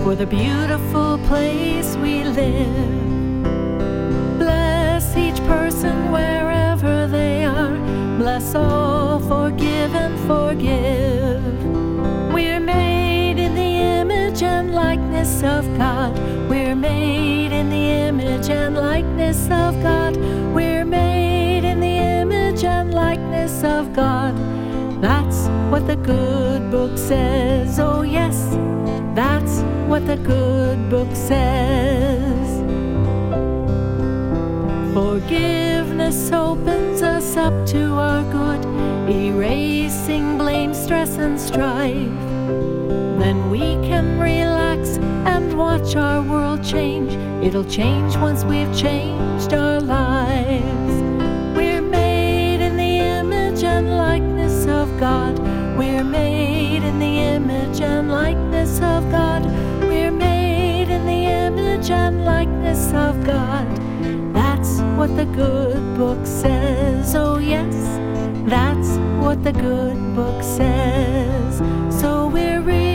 for the beautiful place we live. Bless each person wherever they are. Bless all, forgive and forgive. We're made in the image and likeness of God. We're made in the image and likeness of God. We're made in the image and likeness of God. That's what the good book says. Oh yes, that's what the good book says. Forgiveness opens us up to our good, erasing blame, stress, and strife. Then we can relax and watch our world change. It'll change once we've changed our lives. We're made in the image and likeness of God. We're made in the image and likeness of God. We're made in the image and likeness of God. That's what the good book says. Oh yes, that's what the good book says. So we're